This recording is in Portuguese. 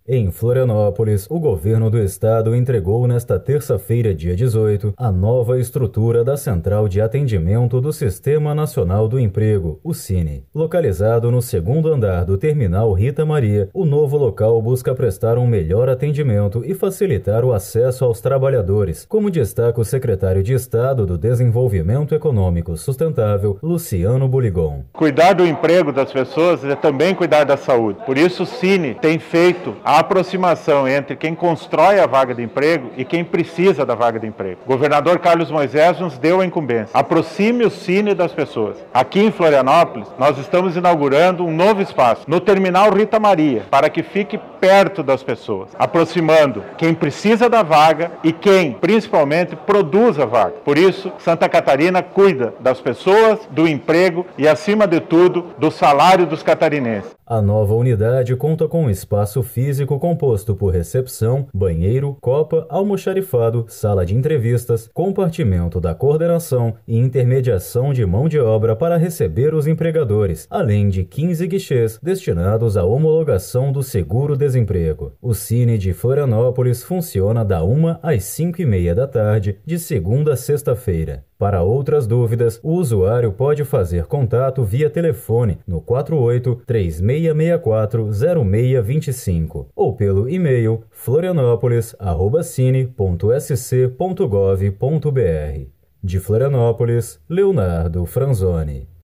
Em Florianópolis, o governo do estado entregou nesta terça-feira, dia 18, a nova estrutura da Central de Atendimento do Sistema Nacional do Emprego, o SINE. Localizado no segundo andar do terminal Rita Maria, o novo local busca prestar um melhor atendimento e facilitar o acesso aos trabalhadores, como destaca o secretário de Estado do Desenvolvimento Econômico Sustentável, Luciano Buligon. Cuidar do emprego das pessoas é também cuidar da saúde. Por isso o SINE tem feito a aproximação entre quem constrói a vaga de emprego e quem precisa da vaga de emprego. O governador Carlos Moisés nos deu a incumbência. Aproxime o SINE das pessoas. Aqui em Florianópolis, nós estamos inaugurando um novo espaço no terminal Rita Maria, para que fique perto das pessoas, aproximando quem precisa da vaga e quem, principalmente, produz a vaga. Por isso, Santa Catarina cuida das pessoas, do emprego e, acima de tudo, do salário dos catarinenses. A nova unidade conta com um espaço físico composto por recepção, banheiro, copa, almoxarifado, sala de entrevistas, compartimento da coordenação e intermediação de mão de obra para receber os empregadores, além de 15 guichês destinados à homologação do seguro-desemprego. O SINE de Florianópolis funciona da 1 às 5h30 da tarde, de segunda a sexta-feira. Para outras dúvidas, o usuário pode fazer contato via telefone no 48-3664-0625 ou pelo e-mail florianopolis@cine.sc.gov.br. De Florianópolis, Leonardo Franzoni.